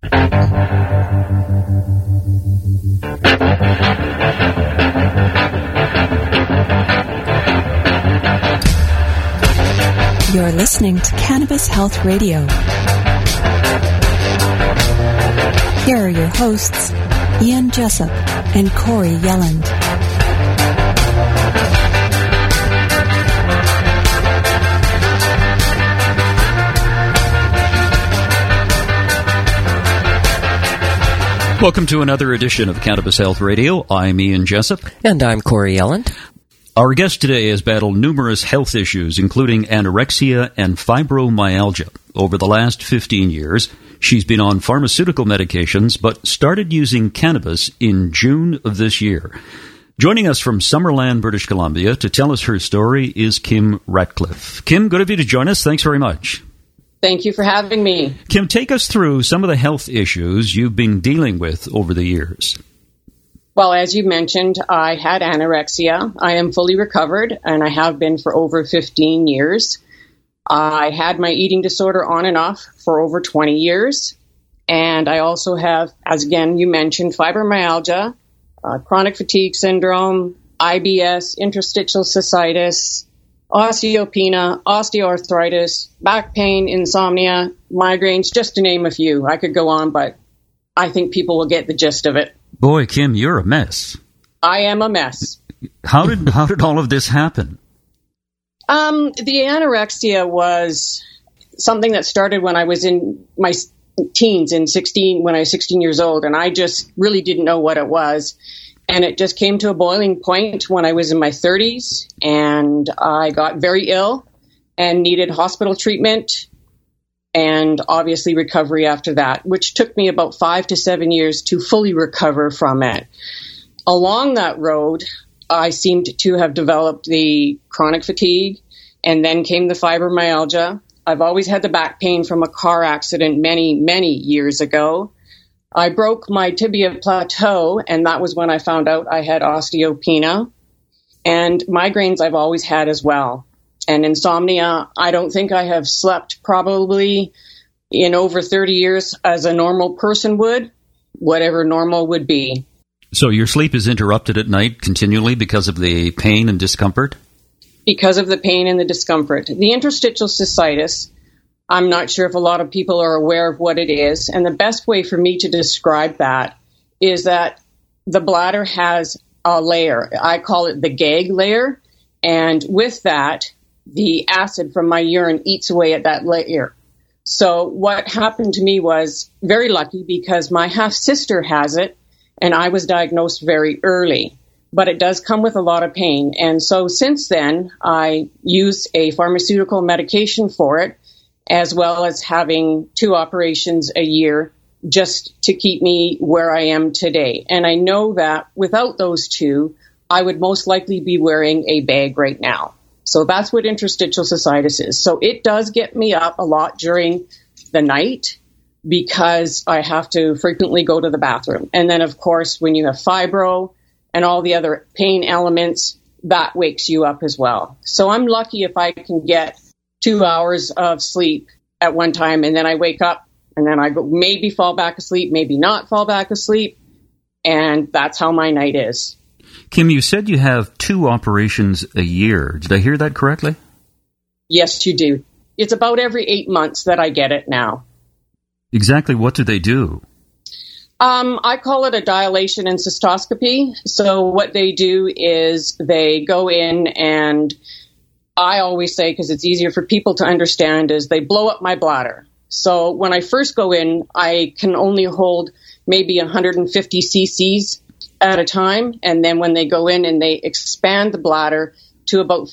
You're listening to Cannabis Health Radio. Here are your hosts, Ian Jessup and Corey Yelland. Welcome to another edition of Cannabis Health Radio. I'm Ian Jessup. And I'm Corey Yelland. Our guest today has battled numerous health issues, including anorexia and fibromyalgia. Over the last 15 years, she's been on pharmaceutical medications, but started using cannabis in June of this year. Joining us from Summerland, British Columbia, to tell us her story is Kim Ratcliffe. Kim, good of you to join us. Thanks very much. Thank you for having me. Kim, take us through some of the health issues you've been dealing with over the years. Well, as you mentioned, I had anorexia. I am fully recovered, and I have been for over 15 years. I had my eating disorder on and off for over 20 years. And I also have, as again you mentioned, fibromyalgia, chronic fatigue syndrome, IBS, interstitial cystitis, osteopenia, osteoarthritis, back pain, insomnia, migraines, just to name a few. I could go on, but I think people will get the gist of it. Boy, Kim, you're a mess. I am a mess. How did all of this happen? The anorexia was something that started when I was in my teens, when I was 16 years old, and I just really didn't know what it was. And it just came to a boiling point when I was in my 30s, and I got very ill and needed hospital treatment and obviously recovery after that, which took me about 5 to 7 years to fully recover from it. Along that road, I seemed to have developed the chronic fatigue, and then came the fibromyalgia. I've always had the back pain from a car accident many, many years ago. I broke my tibia plateau, and that was when I found out I had osteopenia. And migraines I've always had as well. And insomnia, I don't think I have slept probably in over 30 years as a normal person would, whatever normal would be. So your sleep is interrupted at night continually because of the pain and discomfort? Because of the pain and the discomfort. The interstitial cystitis, I'm not sure if a lot of people are aware of what it is. And the best way for me to describe that is that the bladder has a layer. I call it the gag layer. And with that, the acid from my urine eats away at that layer. So what happened to me was very lucky because my half-sister has it, and I was diagnosed very early. But it does come with a lot of pain. And so since then, I use a pharmaceutical medication for it, as well as having 2 operations a year just to keep me where I am today. And I know that without those 2, I would most likely be wearing a bag right now. So that's what interstitial cystitis is. So it does get me up a lot during the night because I have to frequently go to the bathroom. And then, of course, when you have fibro and all the other pain elements, that wakes you up as well. So I'm lucky if I can get 2 hours of sleep at one time, and then I wake up, and then I go maybe fall back asleep, maybe not fall back asleep, and that's how my night is. Kim, you said you have 2 operations a year. Did I hear that correctly? Yes, you do. It's about every 8 months that I get it now. Exactly what do they do? I call it a dilation and cystoscopy. So what they do is they go in, and I always say, because it's easier for people to understand, is they blow up my bladder. So when I first go in, I can only hold maybe 150 cc's at a time. And then when they go in and they expand the bladder to about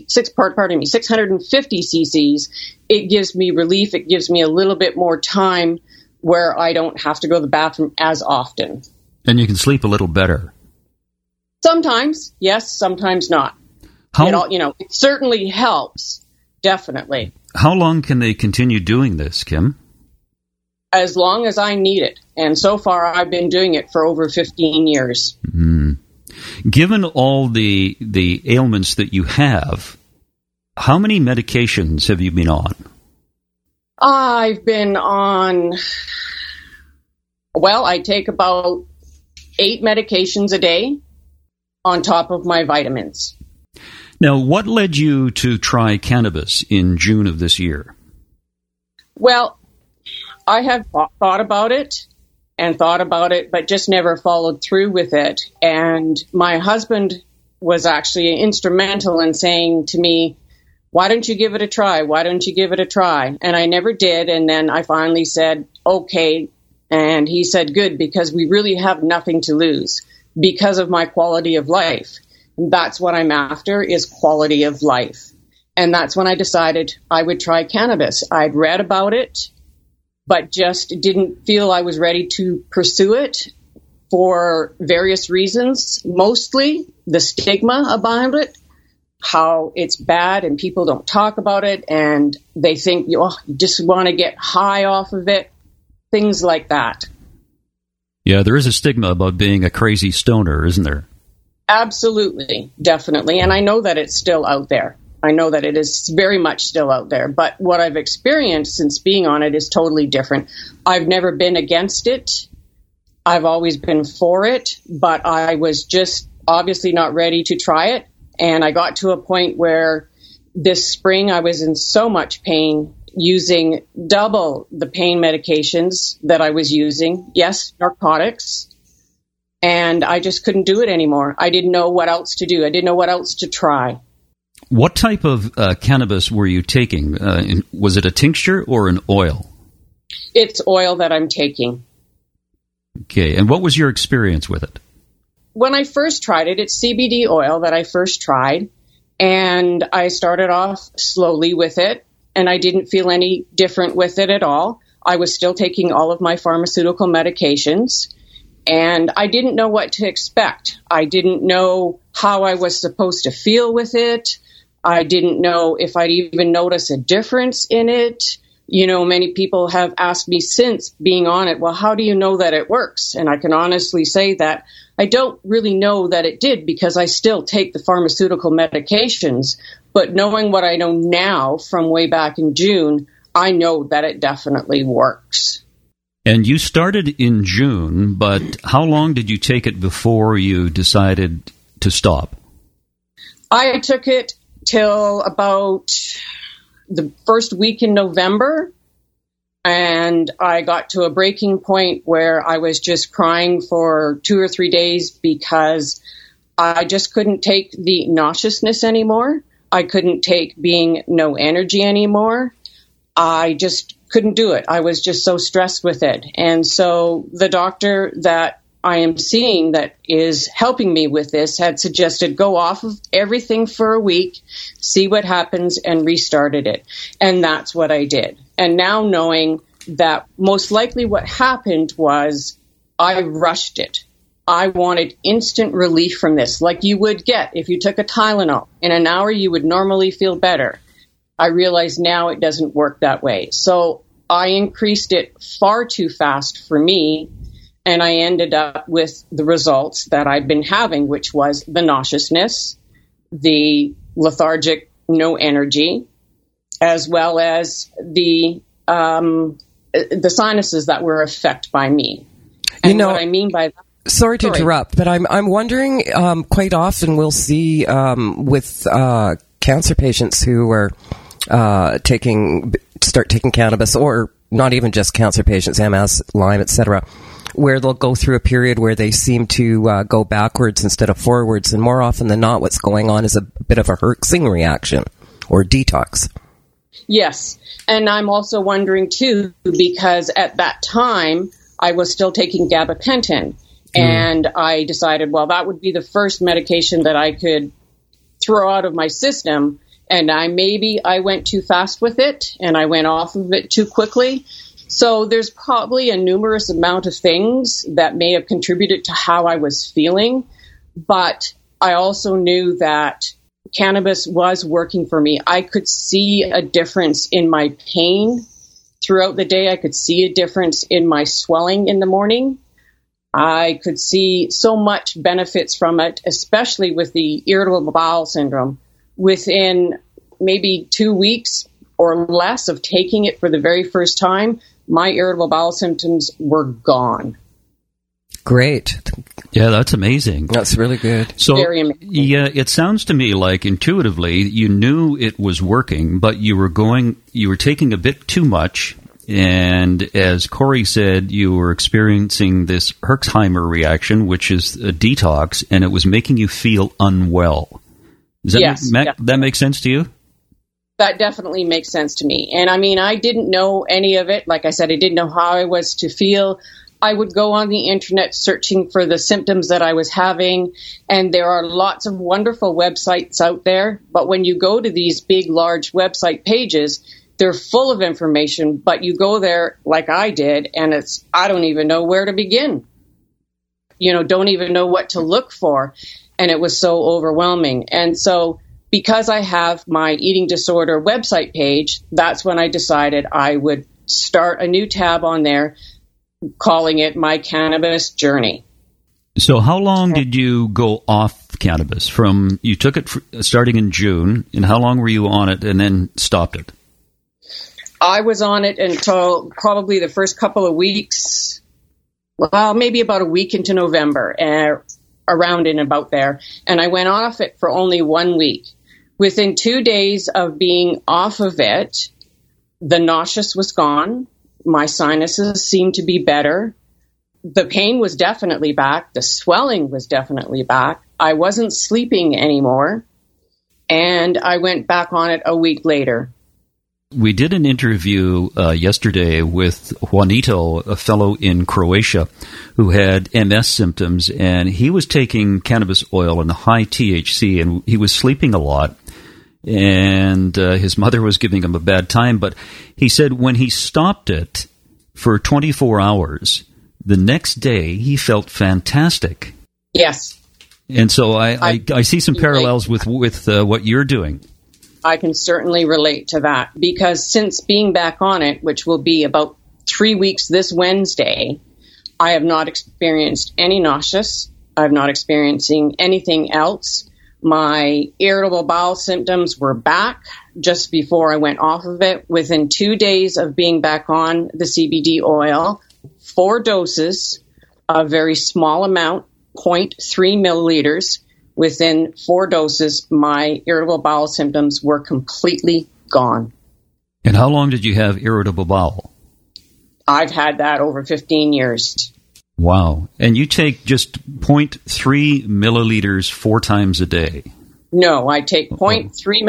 650 cc's, it gives me relief. It gives me a little bit more time where I don't have to go to the bathroom as often. And you can sleep a little better. Sometimes, yes, sometimes not. It certainly helps, definitely. How long can they continue doing this, Kim? As long as I need it. And so far, I've been doing it for over 15 years. Mm. Given all the ailments that you have, how many medications have you been on? I've been on Well, I take about 8 medications a day on top of my vitamins. Now, what led you to try cannabis in June of this year? Well, I have thought about it, but just never followed through with it. And my husband was actually instrumental in saying to me, why don't you give it a try? Why don't you give it a try? And I never did. And then I finally said, okay. And he said, good, because we really have nothing to lose because of my quality of life. And that's what I'm after, is quality of life. And that's when I decided I would try cannabis. I'd read about it, but just didn't feel I was ready to pursue it for various reasons. Mostly the stigma about it, how it's bad and people don't talk about it and they think you just want to get high off of it. Things like that. Yeah, there is a stigma about being a crazy stoner, isn't there? Absolutely, definitely. And I know that it's still out there. I know that it is very much still out there. But what I've experienced since being on it is totally different. I've never been against it. I've always been for it. But I was just obviously not ready to try it. And I got to a point where this spring I was in so much pain, using double the pain medications that I was using. Yes, narcotics. And I just couldn't do it anymore. I didn't know what else to do. I didn't know what else to try. What type of cannabis were you taking? Was it a tincture or an oil? It's oil that I'm taking. Okay. And what was your experience with it? When I first tried it, it's CBD oil that I first tried. And I started off slowly with it. And I didn't feel any different with it at all. I was still taking all of my pharmaceutical medications, and I didn't know what to expect. I didn't know how I was supposed to feel with it. I didn't know if I'd even notice a difference in it. You know, many people have asked me since being on it, well, how do you know that it works? And I can honestly say that I don't really know that it did because I still take the pharmaceutical medications. But knowing what I know now from way back in June, I know that it definitely works. And you started in June, but how long did you take it before you decided to stop? I took it till about the first week in November, and I got to a breaking point where I was just crying for 2 or 3 days because I just couldn't take the nauseousness anymore. I couldn't take being no energy anymore. I just couldn't do it. I was just so stressed with it. And so the doctor that I am seeing that is helping me with this had suggested go off of everything for a week, see what happens, and restarted it. And that's what I did. And now knowing that most likely what happened was I rushed it. I wanted instant relief from this, like you would get if you took a Tylenol. In an hour, you would normally feel better. I realize now it doesn't work that way. So I increased it far too fast for me, and I ended up with the results that I've been having, which was the nauseousness, the lethargic, no energy, as well as the sinuses that were affected by me. And what I mean by that. Sorry to interrupt, but I'm wondering, quite often we'll see with cancer patients who are start taking cannabis, or not even just cancer patients, MS, Lyme, etc., where they'll go through a period where they seem to go backwards instead of forwards, and more often than not what's going on is a bit of a herxing reaction or detox. Yes, and I'm also wondering too, because at that time I was still taking gabapentin. And I decided, well, that would be the first medication that I could throw out of my system. And I went too fast with it, and I went off of it too quickly. So there's probably a numerous amount of things that may have contributed to how I was feeling. But I also knew that cannabis was working for me. I could see a difference in my pain throughout the day. I could see a difference in my swelling in the morning. I could see so much benefits from it, especially with the irritable bowel syndrome. Within maybe 2 weeks or less of taking it for the very first time, my irritable bowel symptoms were gone. great. Yeah, that's amazing. That's really good. So, Very amazing. yeah, it sounds to me like intuitively you knew it was working, but you were taking a bit too much. And as Corey said, you were experiencing this Herxheimer reaction, which is a detox, and it was making you feel unwell. Does that that make sense to you? That definitely makes sense to me. And I mean, I didn't know any of it. Like I said, I didn't know how I was to feel. I would go on the internet searching for the symptoms that I was having, and there are lots of wonderful websites out there. But when you go to these big, large website pages, they're full of information, but you go there like I did, and I don't even know where to begin. Don't even know what to look for. And it was so overwhelming. And so because I have my eating disorder website page, that's when I decided I would start a new tab on there, calling it My Cannabis Journey. So how long did you go off cannabis? You took it starting in June, and how long were you on it and then stopped it? I was on it until probably the first couple of weeks, well, maybe about a week into November, around and about there. And I went off it for only 1 week. Within 2 days of being off of it, the nausea was gone. My sinuses seemed to be better. The pain was definitely back. The swelling was definitely back. I wasn't sleeping anymore. And I went back on it a week later. We did an interview yesterday with Juanito, a fellow in Croatia who had MS symptoms, and he was taking cannabis oil and high THC, and he was sleeping a lot, and his mother was giving him a bad time. But he said when he stopped it for 24 hours, the next day he felt fantastic. Yes. And so I see some parallels with what you're doing. I can certainly relate to that, because since being back on it, which will be about 3 weeks this Wednesday, I have not experienced any nausea. I'm not experiencing anything else. My irritable bowel symptoms were back just before I went off of it. Within 2 days of being back on the CBD oil, 4 doses, a very small amount, 0.3 milliliters. Within 4 doses, my irritable bowel symptoms were completely gone. And how long did you have irritable bowel? I've had that over 15 years. Wow. And you take just 0.3 milliliters 4 times a day? No, I take 0.3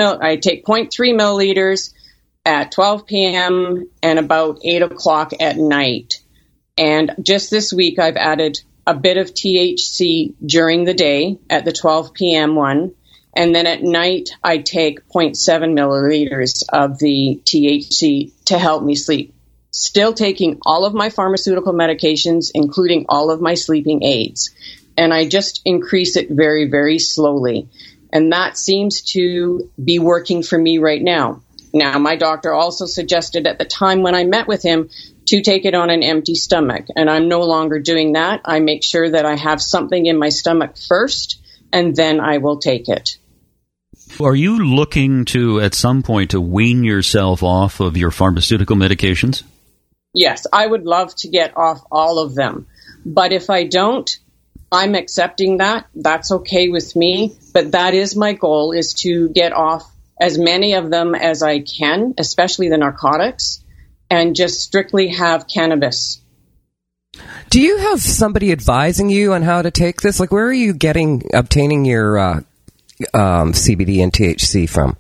milliliters at 12 p.m. and about 8 o'clock at night. And just this week, I've added a bit of THC during the day at the 12 p.m. one. And then at night, I take 0.7 milliliters of the THC to help me sleep. Still taking all of my pharmaceutical medications, including all of my sleeping aids. And I just increase it very, very slowly. And that seems to be working for me right now. Now, my doctor also suggested at the time when I met with him to take it on an empty stomach. And I'm no longer doing that. I make sure that I have something in my stomach first, and then I will take it. Are you looking to, at some point, to wean yourself off of your pharmaceutical medications? Yes, I would love to get off all of them. But if I don't, I'm accepting that. That's okay with me. But that is my goal, is to get off as many of them as I can, especially the narcotics, and just strictly have cannabis. Do you have somebody advising you on how to take this? Like, where are you obtaining your CBD and THC from?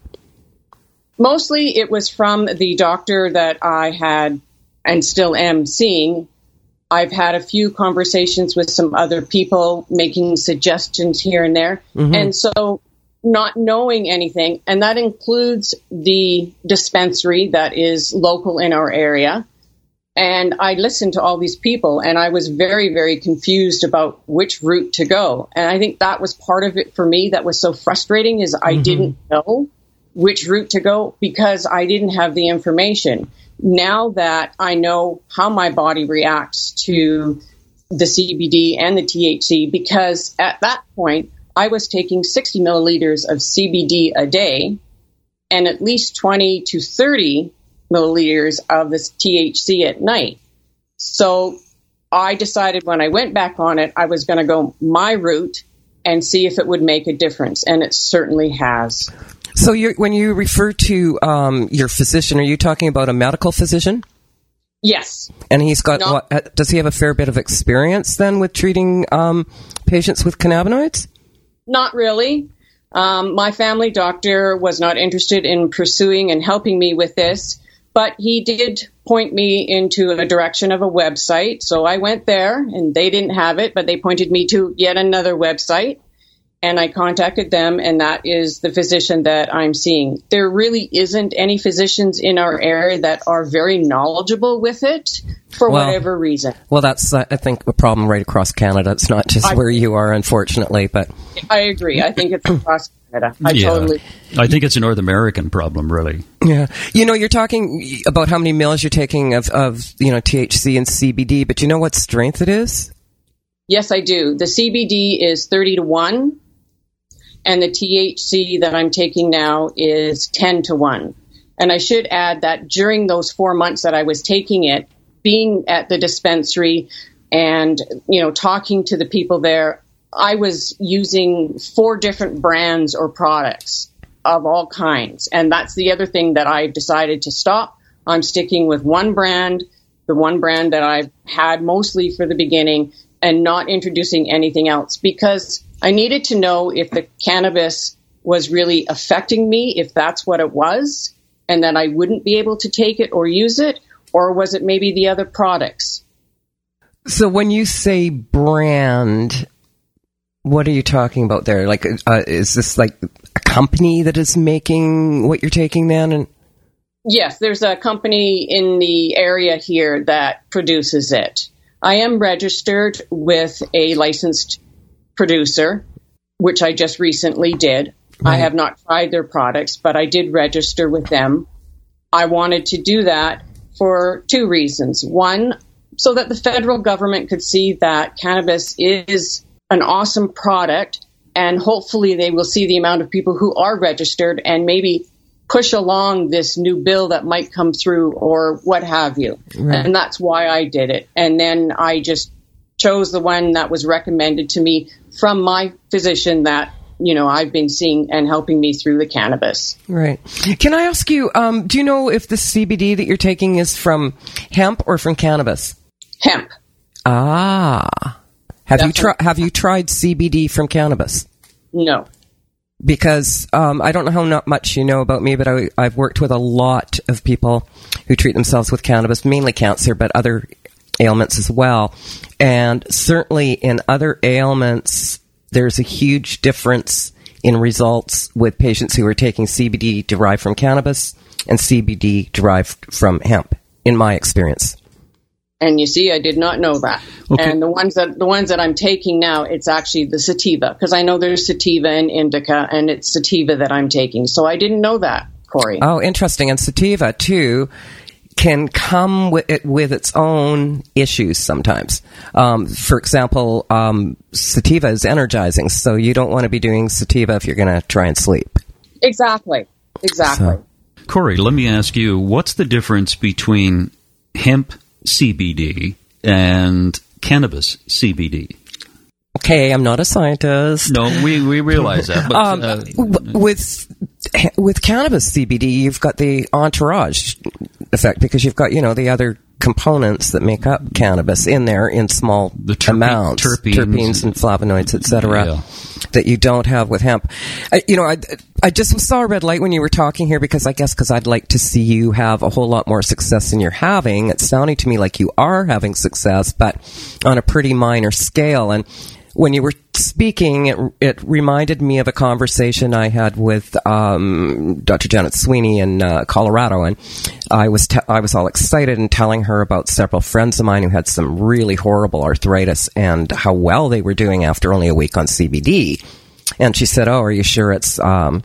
Mostly it was from the doctor that I had and still am seeing. I've had a few conversations with some other people making suggestions here and there. Mm-hmm. And so not knowing anything, and that includes the dispensary that is local in our area. And I listened to all these people, and I was very, very confused about which route to go. And I think that was part of it for me that was so frustrating, is I didn't know which route to go because I didn't have the information. Now that I know how my body reacts to the CBD and the THC, because at that point, I was taking 60 milliliters of CBD a day and at least 20 to 30 milliliters of this THC at night. So I decided when I went back on it, I was going to go my route and see if it would make a difference. And it certainly has. So when you refer to your physician, are you talking about a medical physician? Yes. And he's got, does he have a fair bit of experience then with treating patients with cannabinoids? Not really. My family doctor was not interested in pursuing and helping me with this, but he did point me into a direction of a website. So I went there, and they didn't have it, but they pointed me to yet another website. And I contacted them, and that is the physician that I'm seeing. There really isn't any physicians in our area that are very knowledgeable with it for whatever reason. Well, that's, I think, a problem right across Canada. It's not just where you are, unfortunately. But I agree. I think it's across Canada. I think it's a North American problem, really. Yeah. You're talking about how many mils you're taking of THC and CBD, but do you know what strength it is? Yes, I do. The CBD is 30-1. And the THC that I'm taking now is 10-1. And I should add that during those 4 months that I was taking it, being at the dispensary and, talking to the people there, I was using 4 different brands or products of all kinds. And that's the other thing that I decided to stop. I'm sticking with one brand, the one brand that I've had mostly for the beginning, and not introducing anything else, because I needed to know if the cannabis was really affecting me, if that's what it was, and that I wouldn't be able to take it or use it, or was it maybe the other products? So when you say brand, what are you talking about there? Like, is this like a company that is making what you're taking then? And yes, there's a company in the area here that produces it. I am registered with a licensed producer, which I just recently did. Right. I have not tried their products, but I did register with them. I wanted to do that for 2 reasons. One, so that the federal government could see that cannabis is an awesome product, and hopefully they will see the amount of people who are registered and maybe push along this new bill that might come through or what have you. Right. And that's why I did it. And then I just chose the one that was recommended to me from my physician that, I've been seeing and helping me through the cannabis. Right. Can I ask you, do you know if the CBD that you're taking is from hemp or from cannabis? Hemp. Ah. Have you tried CBD from cannabis? No. Because I don't know how much you know about me, but I've worked with a lot of people who treat themselves with cannabis, mainly cancer, but other ailments as well. And certainly in other ailments, there's a huge difference in results with patients who are taking CBD derived from cannabis and CBD derived from hemp, in my experience. And you see, I did not know that. Okay. And the ones that I'm taking now, it's actually the sativa, because I know there's sativa and indica, and it's sativa that I'm taking. So I didn't know that, Corey. Oh, interesting. And sativa, too, can come with its own issues sometimes. For example, sativa is energizing, so you don't want to be doing sativa if you're going to try and sleep. Exactly. So. Corey, let me ask you, what's the difference between hemp CBD and cannabis CBD? Okay, I'm not a scientist. No, we realize that. But, with cannabis CBD, you've got the entourage effect because you've got, the other components that make up cannabis in there in small amounts, terpenes and flavonoids, etc., that you don't have with hemp. I just saw a red light when you were talking here because I'd like to see you have a whole lot more success than you're having. It's sounding to me like you are having success, but on a pretty minor scale. And when you were speaking, it reminded me of a conversation I had with Dr. Janet Sweeney in Colorado, and I was all excited and telling her about several friends of mine who had some really horrible arthritis and how well they were doing after only a week on CBD. And she said, "Oh, are you sure it's not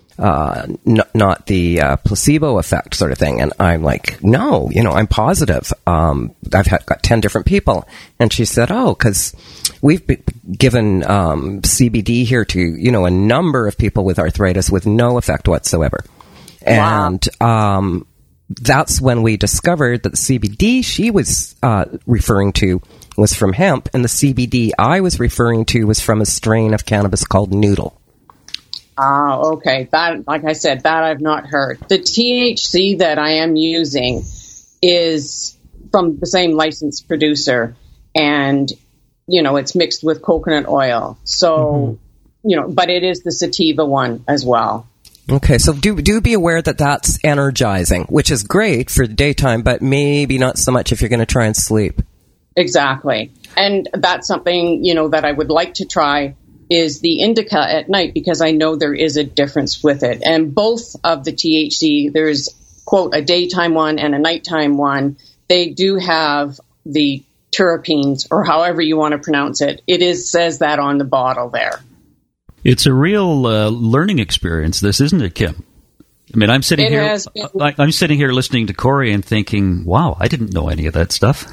the placebo effect sort of thing?" And I'm like, "No, I'm positive. I've got 10 different people." And she said, "Oh, because we've been given CBD here to, a number of people with arthritis with no effect whatsoever." Wow. And that's when we discovered that the CBD she was referring to was from hemp, and the CBD I was referring to was from a strain of cannabis called Noodle. Ah, okay. That, like I said, that I've not heard. The THC that I am using is from the same licensed producer, and, you know, it's mixed with coconut oil. So, you know, but it is the sativa one as well. Okay, so do be aware that that's energizing, which is great for the daytime, but maybe not so much if you're going to try and sleep. Exactly. And that's something, you know, that I would like to try is the indica at night, because I know there is a difference with it. And both of the THC, there's, quote, a daytime one and a nighttime one. They do have the terpenes, or however you want to pronounce it. It says that on the bottle there. It's a real learning experience, this, isn't it, Kim? I mean, I'm sitting here listening to Corey and thinking, wow, I didn't know any of that stuff.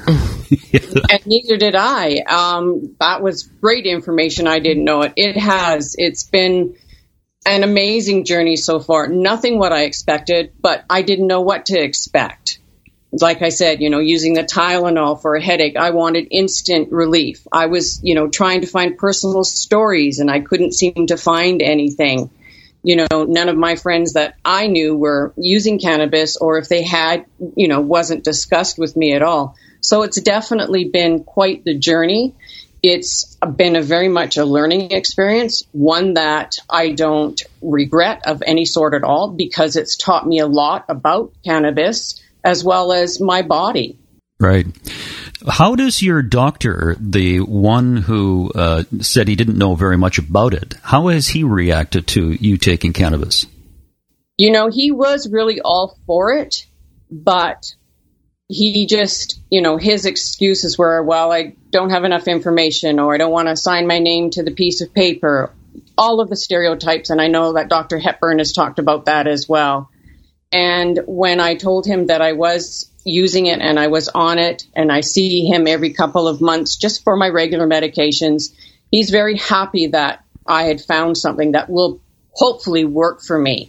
And neither did I. That was great information. I didn't know it. It's been an amazing journey so far. Nothing what I expected, but I didn't know what to expect. Like I said, you know, using the Tylenol for a headache, I wanted instant relief. I was, you know, trying to find personal stories, and I couldn't seem to find anything. You know, none of my friends that I knew were using cannabis, or if they had, you know, wasn't discussed with me at all. So it's definitely been quite the journey. It's been a very much a learning experience, one that I don't regret of any sort at all, because it's taught me a lot about cannabis as well as my body. Right. How does your doctor, the one who said he didn't know very much about it, how has he reacted to you taking cannabis? You know, he was really all for it, but he just, you know, his excuses were, well, I don't have enough information, or I don't want to sign my name to the piece of paper, all of the stereotypes. And I know that Dr. Hepburn has talked about that as well. And when I told him that I was using it and I was on it, and I see him every couple of months just for my regular medications, he's very happy that I had found something that will hopefully work for me.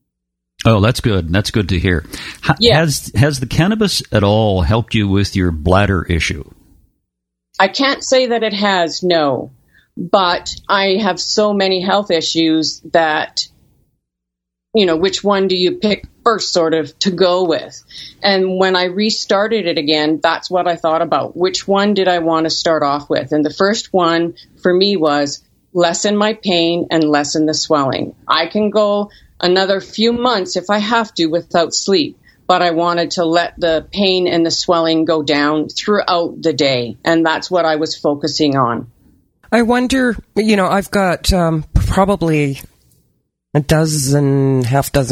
Oh, that's good. That's good to hear. Has the cannabis at all helped you with your bladder issue? I can't say that it has, no. But I have so many health issues that, you know, which one do you pick first, sort of, to go with? And when I restarted it again, that's what I thought about. Which one did I want to start off with? And the first one for me was lessen my pain and lessen the swelling. I can go another few months if I have to without sleep, but I wanted to let the pain and the swelling go down throughout the day. And that's what I was focusing on. I wonder, you know, I've got probably a dozen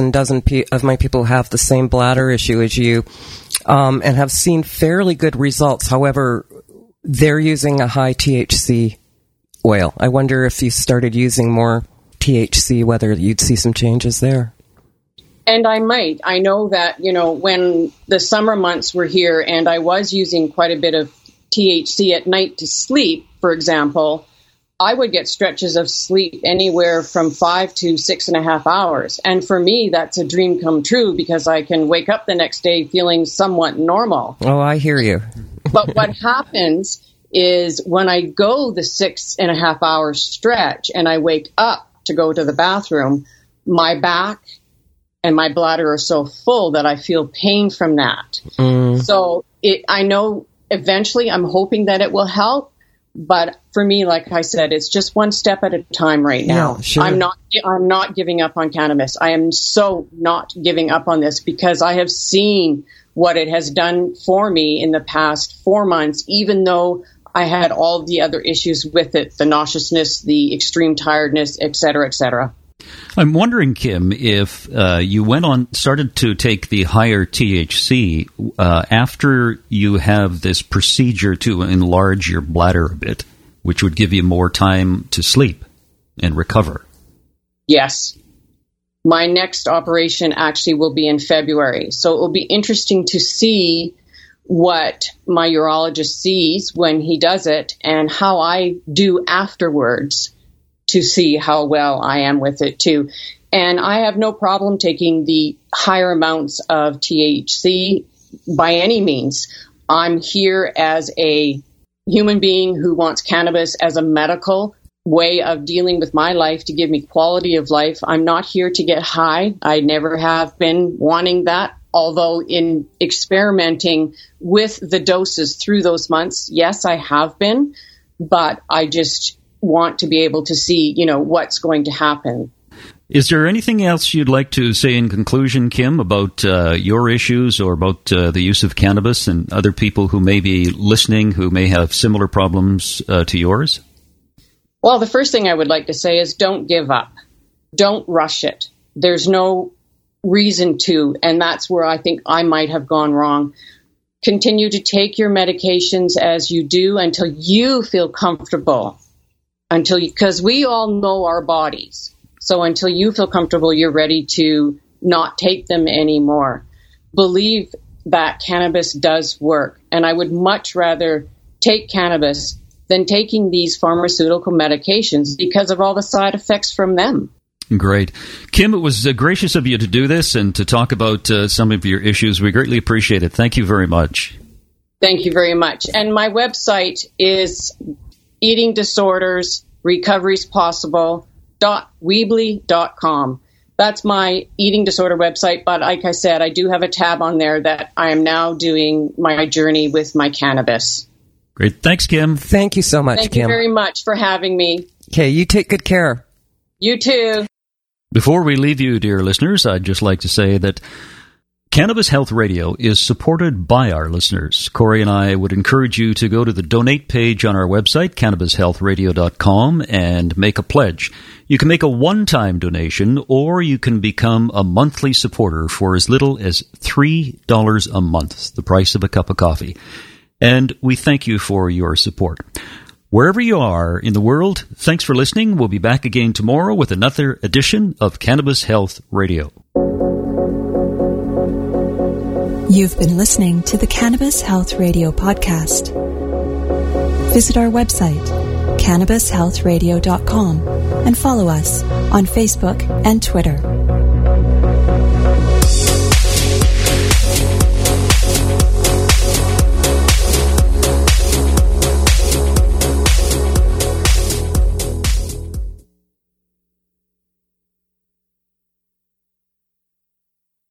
of my people have the same bladder issue as you, and have seen fairly good results. However, they're using a high THC oil. I wonder if you started using more THC, whether you'd see some changes there. And I might. I know that, you know, when the summer months were here and I was using quite a bit of THC at night to sleep, for example, I would get stretches of sleep anywhere from 5 to 6.5 hours. And for me, that's a dream come true, because I can wake up the next day feeling somewhat normal. Oh, I hear you. But what happens is when I go the 6.5 hour stretch and I wake up to go to the bathroom, my back and my bladder are so full that I feel pain from that. So I know eventually I'm hoping that it will help. But for me, like I said, it's just one step at a time right now. Yeah, sure. I'm not giving up on cannabis. I am so not giving up on this, because I have seen what it has done for me in the past 4 months, even though I had all the other issues with it, the nauseousness, the extreme tiredness, et cetera, et cetera. I'm wondering, Kim, if you started to take the higher THC after you have this procedure to enlarge your bladder a bit, which would give you more time to sleep and recover. Yes. My next operation actually will be in February. So it will be interesting to see what my urologist sees when he does it and how I do afterwards, to see how well I am with it too. And I have no problem taking the higher amounts of THC by any means. I'm here as a human being who wants cannabis as a medical way of dealing with my life to give me quality of life. I'm not here to get high. I never have been wanting that. Although in experimenting with the doses through those months, yes, I have been, but I just want to be able to see, what's going to happen. Is there anything else you'd like to say in conclusion, Kim, about your issues or about the use of cannabis and other people who may be listening who may have similar problems to yours? Well, the first thing I would like to say is don't give up. Don't rush it. There's no reason to, and that's where I think I might have gone wrong. Continue to take your medications as you do until you feel comfortable. Because we all know our bodies. So until you feel comfortable, you're ready to not take them anymore. Believe that cannabis does work. And I would much rather take cannabis than taking these pharmaceutical medications because of all the side effects from them. Great. Kim, it was gracious of you to do this and to talk about some of your issues. We greatly appreciate it. Thank you very much. Thank you very much. And my website is eatingdisorders.recoveryspossible.weebly.com. That's my eating disorder website. But like I said, I do have a tab on there that I am now doing my journey with my cannabis. Great. Thanks, Kim. Thank you so much, Kim. Thank you very much for having me. Okay, you take good care. You too. Before we leave you, dear listeners, I'd just like to say that Cannabis Health Radio is supported by our listeners. Corey and I would encourage you to go to the donate page on our website, cannabishealthradio.com, and make a pledge. You can make a one-time donation, or you can become a monthly supporter for as little as $3 a month, the price of a cup of coffee. And we thank you for your support. Wherever you are in the world, thanks for listening. We'll be back again tomorrow with another edition of Cannabis Health Radio. You've been listening to the Cannabis Health Radio podcast. Visit our website, cannabishealthradio.com, and follow us on Facebook and Twitter.